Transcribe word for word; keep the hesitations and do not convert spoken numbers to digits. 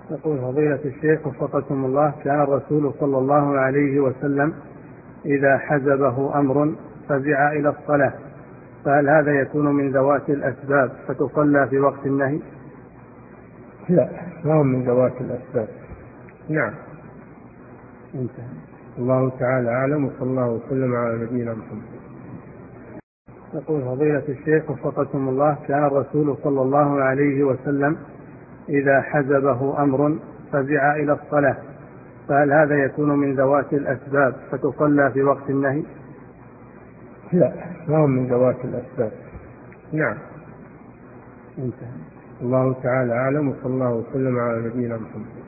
يقول فضيلة الشيخ وفقكم الله، كان الرسول صلى الله عليه وسلم إذا حزبه أمر فزع إلى الصلاة، فهل هذا يكون من ذوات الأسباب فتصلى في وقت النهي؟ لا، ما هو من ذوات الأسباب. نعم. انتهى. الله تعالى أعلم، وصلى الله وسلم على نبينا محمد. يقول فضيلة الشيخ وفقكم الله، كان الرسول صلى الله عليه وسلم إذا حزبه أمر فزع إلى الصلاة، فهل هذا يكون من ذوات الأسباب فتصلى في وقت النهي؟ لا، ما هو من ذوات الأسباب. نعم. انتهى. الله تعالى أعلم، وصلى الله وسلم على نبينا محمد.